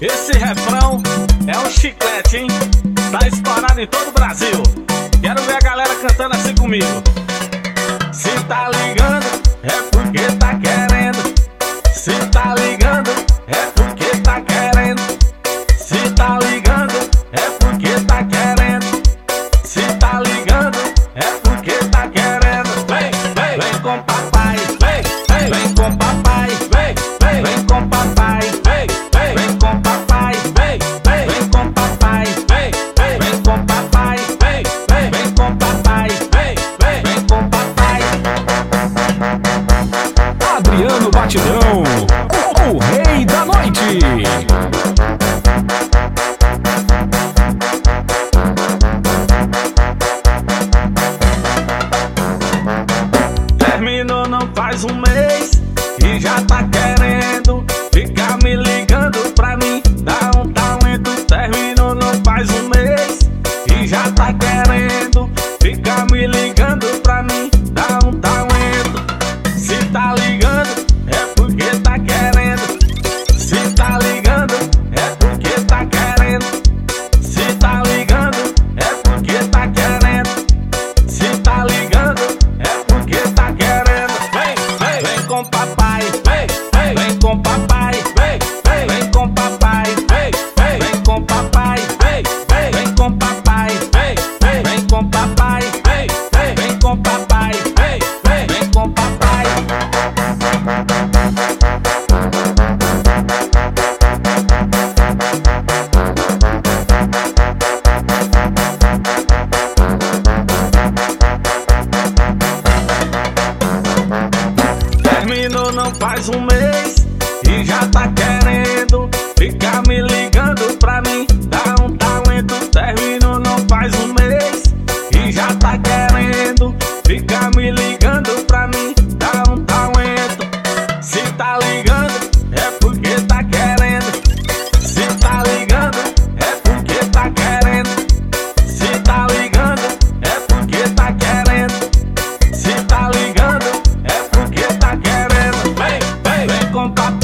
Esse refrão é um chiclete, hein? Tá estourado em todo o Brasil. Quero ver a galera cantando assim comigo. Se tá ligando, é porque tá querendo. Se tá ligando, é porque tá querendo. Se tá ligando, é porque tá querendo. Se tá ligando, é porque tá querendo. Vem, vem, vem com papai. Vem, vem, vem com papai. Vem, vem, vem com papai. Vem, vem, vem com papai. Vem, vem, vem com papai. Vem, vem, vem com papai. Vem, vem, vem com papai. Vem, vem, vem com papai. Adriano Batidão, o rei da noite. Terminou não faz um mês e já tá querendo ficar me ligando pra mim, dá um talento. Terminou não faz um mês e já tá querendo ficar me ligando pra mim, dá um talento. Se tá ligando, é porque tá querendo. Se tá ligando, é porque tá querendo. Se tá ligando, é porque tá querendo. Se tá ligando, é porque tá querendo. Vem, vem, vem com papai. Vem, vem, vem com papai. Vem, vem, vem com papai. Vem, vem, vem com papai. Vem, vem, vem com papai. Vem, vem, vem com papai. Vem, vem, vem com papai. Vem, vem, vem com papai. Terminou não faz um mês e já tá querendo ficar me ligando pra mim, dá um talento. Terminou não faz um mês e já tá querendo ficar me ligando pra mim, dá um talento. Se tá ligando, é porque tá querendo. Se tá ligando, é porque tá querendo. Se tá ligando, é porque tá querendo. Se tá ligando, é porque tá querendo. Vem, vem, vem com papai.